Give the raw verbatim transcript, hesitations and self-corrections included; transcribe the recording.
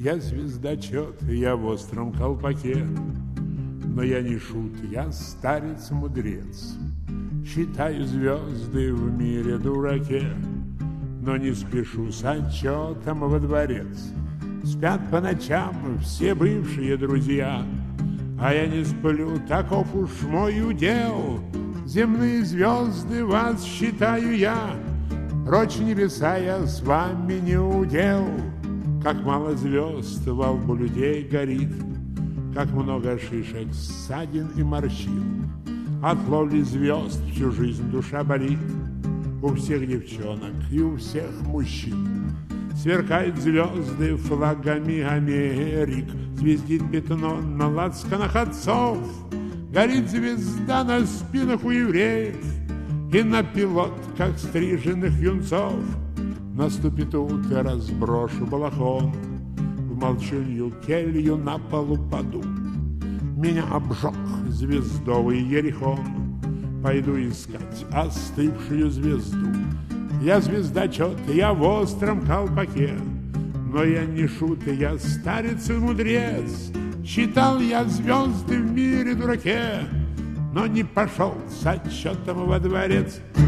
Я звездочет, я в остром колпаке, но я не шут, я старец-мудрец. Считаю звезды в мире дураке, но не спешу с отчетом во дворец. Спят по ночам все бывшие друзья, а я не сплю, таков уж мой удел. Земные звезды вас считаю я, прочь небеса я с вами не удел. Как мало звезд во лбу людей горит, как много шишек, ссадин и морщин. От ловли звезд всю жизнь душа болит, у всех девчонок и у всех мужчин. Сверкают звезды флагами Америк, звездит пятно на лацканах отцов. Горит звезда на спинах у евреев и на пилотках стриженных юнцов. Наступит утро, сброшу балахон, в молчунью келью на полу паду. Меня обжег звездовый ерихон, пойду искать остывшую звезду. Я звездочет, я в остром колпаке, но я не шут, я старец и мудрец. Считал я звезды в мире дураке, но не пошел с отчетом во дворец.